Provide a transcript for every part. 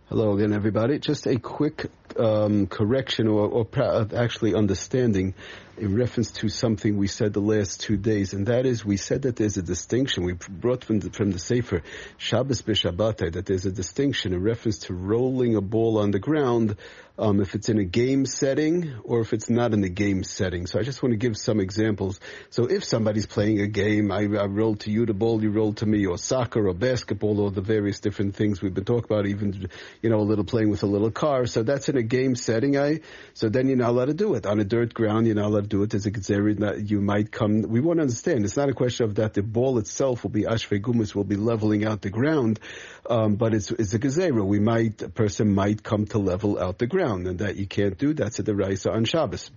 Hello again, everybody. Just a quick correction or actually understanding in reference to something we said the last 2 days, and that is we said that there's a distinction. We brought from the Sefer Shabbos b'Shabbatai that there's a distinction in reference to rolling a ball on the ground if it's in a game setting or if it's not in a game setting. So I just want to give some examples. So if somebody's playing a game, I roll to you the ball, you roll to me, or soccer or basketball, or the various different things we've been talking about, even, a little playing with a little car. So that's in a game setting. So then you're not allowed to do it. On a dirt ground, you're not allowed to do it. There's a gezerah that you might come. We want to understand. It's not a question of that the ball itself will be ashvei gumus, will be leveling out the ground, but it's a gezerah. A person might come to level out the ground, and that you can't do. That's a deraisa on Shabbos.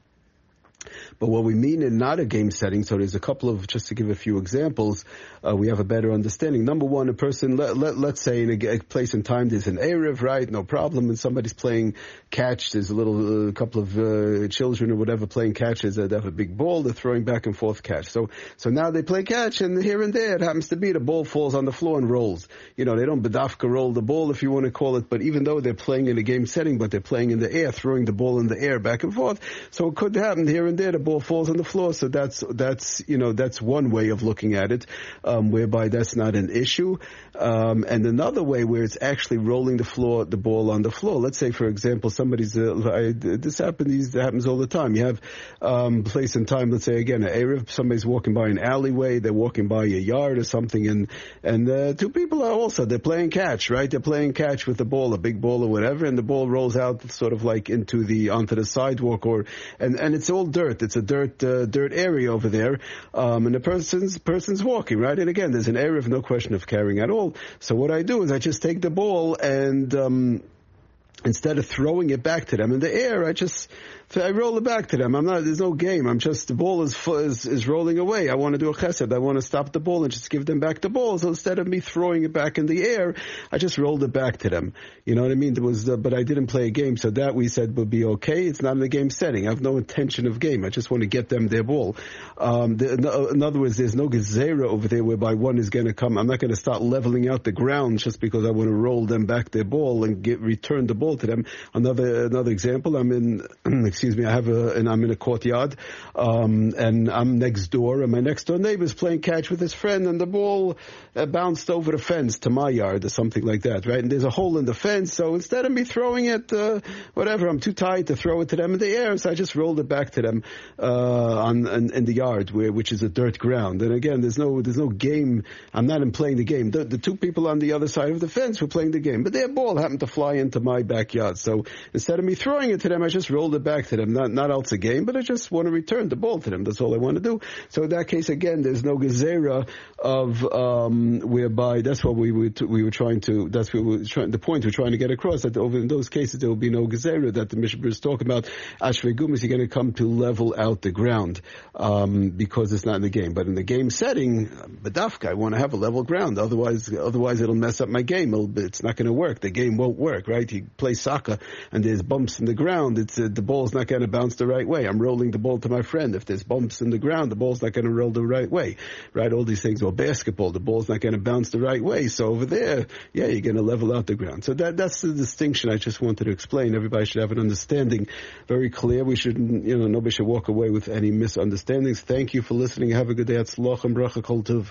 But what we mean in not a game setting, so there's a couple of, just to give a few examples, we have a better understanding. Number one, a person, let's say in a place and time there's an Erev, right? No problem. And somebody's playing catch. There's a couple of children or whatever playing catches. They have a big ball. They're throwing back and forth catch. So now they play catch, and here and there it happens to be the ball falls on the floor and rolls. They don't bedafka roll the ball, if you want to call it, but even though they're playing in a game setting, but they're playing in the air, throwing the ball in the air back and forth. So it could happen here and there, the ball falls on the floor. So that's one way of looking at it, whereby that's not an issue. And another way where it's actually rolling the ball on the floor. Let's say, for example, somebody's, this happens all the time. You have, place and time, let's say again, an Erev, somebody's walking by an alleyway, they're walking by a yard or something, and two people are also, they're playing catch, right? They're playing catch with the ball, a big ball or whatever, and the ball rolls out sort of like onto the sidewalk, and it's all dirt. It's a dirt area over there, and the person's walking, right? And again, there's an area of no question of carrying at all. So what I do is I just take the ball and instead of throwing it back to them in the air, I roll it back to them. There's no game. The ball is rolling away. I want to do a chesed. I want to stop the ball and just give them back the ball. So instead of me throwing it back in the air, I just rolled it back to them. You know what I mean? But I didn't play a game, so that we said would be okay. It's not in the game setting. I have no intention of game. I just want to get them their ball. In other words, there's no gezerah over there whereby one is going to come. I'm not going to start leveling out the ground just because I want to roll them back their ball and return the ball to them. Another example, I'm in a courtyard, and I'm next door, and my next door neighbor's playing catch with his friend, and the ball bounced over the fence to my yard or something like that, right? And there's a hole in the fence, so instead of me throwing it, I'm too tired to throw it to them in the air, so I just rolled it back to them in the yard, which is a dirt ground. And again, there's no game. I'm not playing the game. The two people on the other side of the fence were playing the game, but their ball happened to fly into my backyard. So instead of me throwing it to them, I just rolled it back to them. Not else a game, but I just want to return the ball to them. That's all I want to do. So in that case, again, there's no gezerah of whereby that's what we were trying to. That's what the point we're trying to get across. That over in those cases there will be no gezerah that the Mishnah is talking about. Ashvei gumus, you're going to come to level out the ground because it's not in the game. But in the game setting, bedafka, I want to have a level ground. Otherwise it'll mess up my game. It's not going to work. The game won't work, right? You play soccer and there's bumps in the ground. The ball's not going to bounce the right way. I'm rolling the ball to my friend. If there's bumps in the ground, the ball's not going to roll the right way, right? All these things. Or basketball, the ball's not going to bounce the right way. So over there, you're going to level out the ground. So that's the distinction I just wanted to explain. Everybody should have an understanding very clear. We shouldn't, nobody should walk away with any misunderstandings. Thank you for listening. Have a good day. Atzloch and bracha kol tov.